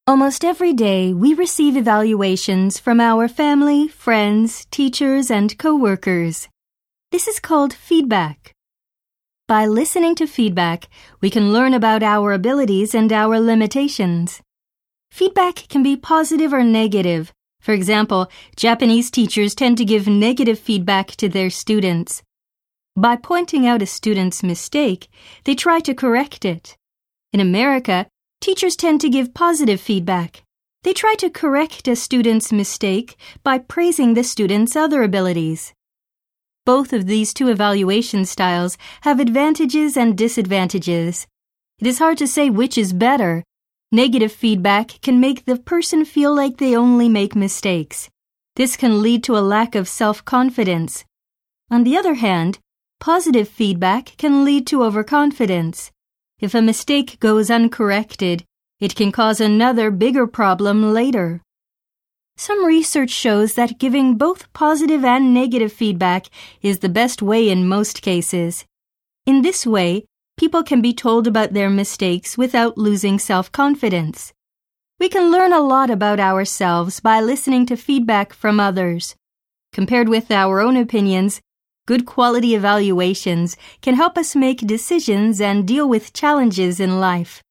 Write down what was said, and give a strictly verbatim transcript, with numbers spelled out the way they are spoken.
Almost every day, we receive evaluations from our family, friends, teachers, and coworkers. This is called feedback. By listening to feedback, we can learn about our abilities and our limitations. Feedback can be positive or negative. For example, Japanese teachers tend to give negative feedback to their students. By pointing out a student's mistake, they try to correct it. In America, teachers tend to give positive feedback. They try to correct a student's mistake by praising the student's other abilities. Both of these two evaluation styles have advantages and disadvantages. It is hard to say which is better. Negative feedback can make the person feel like they only make mistakes. This can lead to a lack of self-confidence. On the other hand, positive feedback can lead to overconfidence. If a mistake goes uncorrected, it can cause another bigger problem later. Some research shows that giving both positive and negative feedback is the best way in most cases. In this way, people can be told about their mistakes without losing self-confidence. We can learn a lot about ourselves by listening to feedback from others. Compared with our own opinions, good quality evaluations can help us make decisions and deal with challenges in life.